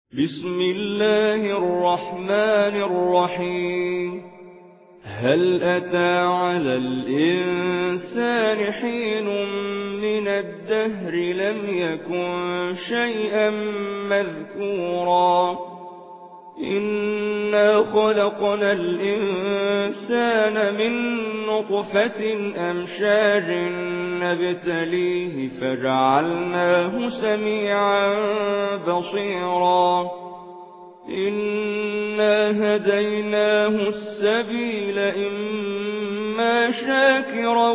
بسم الله الرحمن الرحيم. هل أتى على الإنسان حين من الدهر لم يكن شيئا مذكورا إنا خلقنا الإنسان من نطفة أمشاج نبتليه فجعلناه سميعا بصيرا إنا هديناه السبيل إما شاكرا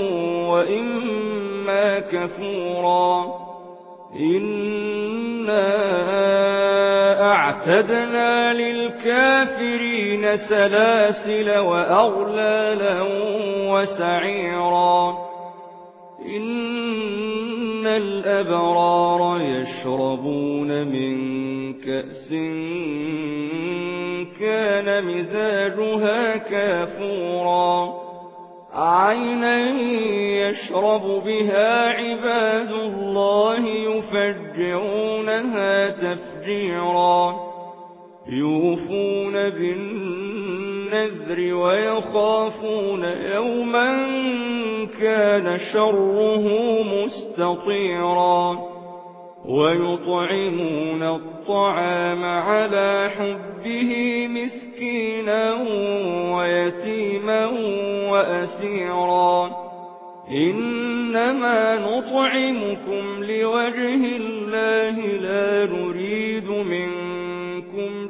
وإما كفورا إنا أعتدنا للكافرين سلاسل وأغلالا وسعيرا إن الأبرار يشربون من كأس كان مزاجها كافورا عينا يشرب بها عباد الله يفجرونها تفجيرا يوفون بالنذر ويخافون يوما كان شره مستطيرا ويطعمون الطعام على حبه مسكينا ويتيما وأسيرا إنما نطعمكم لوجه الله لا نريد منكم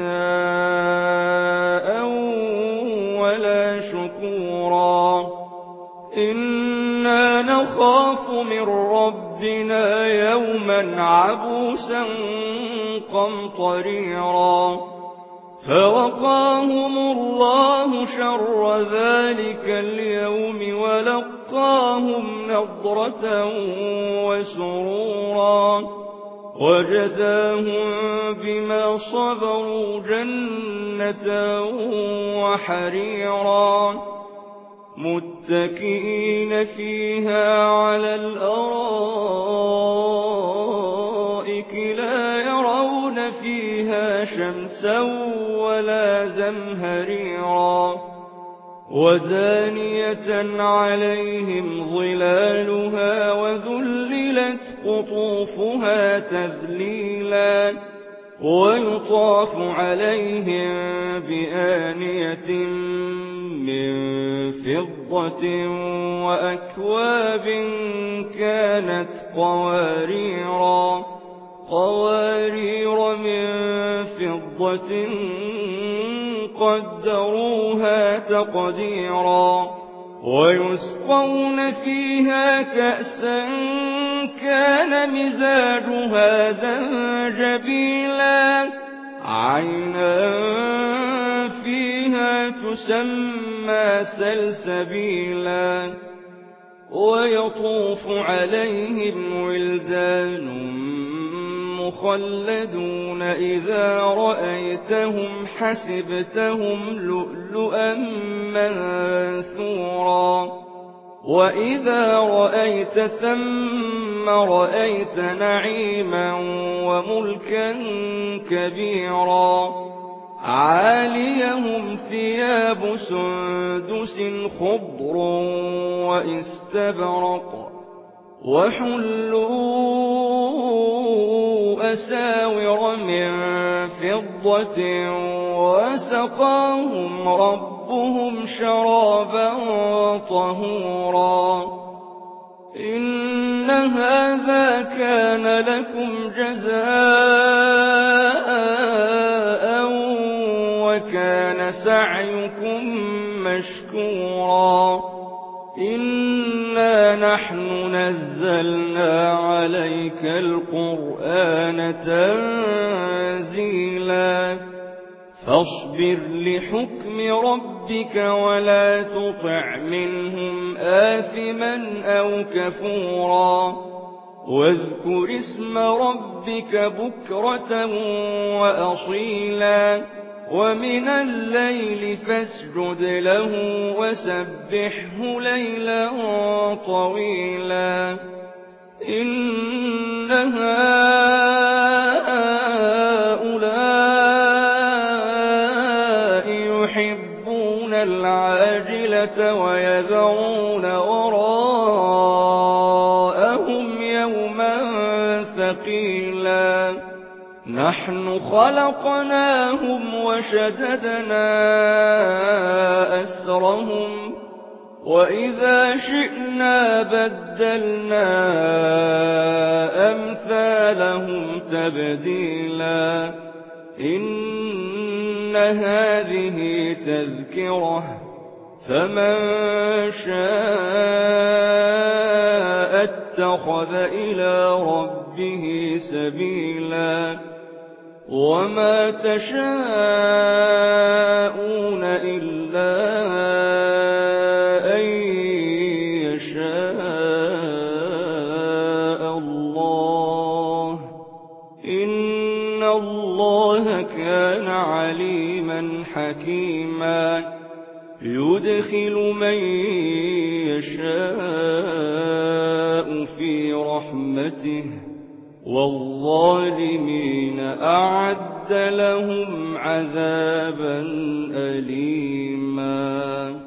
جزاء ولا شكورا إنا نخاف من ربنا يوما عبوسا قمطريرا فوقاهم الله شر ذلك اليوم ولقاهم نضرة وسرورا وجزاهم بما صبروا جنة وحريرا متكئين فيها على الأرائك لا يرون فيها شمسا ولا زمهريرا ودانية عليهم ظلالها وذللت قطوفها تذليلا ويطاف عليهم بآنية من فضة وأكواب كانت قوارير من فضة قدروها تقديرا ويسقون فيها كأسا كان مزاجها زنجبيلا عينا فيها تسمى سلسبيلا ويطوف عليهم ولدان مخلدون إذا رأيتهم حسبتهم لؤلؤا منثورا وإذا رأيت ثم رأيت نعيما وملكا كبيرا عاليهم ثياب سندس خضر واستبرق وحلوا أساور من فضة وسقاهم ربهم شرابا طهورا إن هذا كان لكم جزاء وكان سعيكم مشكورا إنا نحن نزلنا عليك القرآن تنزيلا فاصبر لحكم ربك ولا تطع منهم آثما أو كفورا واذكر اسم ربك بكرة وأصيلا ومن الليل فاسجد له وسبحه ليلا طويلا إن هؤلاء ثقيلا نحن خلقناهم وشددنا أسرهم وإذا شئنا بدلنا أمثالهم تبديلا إن هذه تذكرة فمن شاء اتخذ إلى ربه سبيلا وما تشاءون إلا أن يشاء الله إن الله كان عليما حكيما يدخل من يشاء في رحمته والظالمين أعد لهم عذابا أليما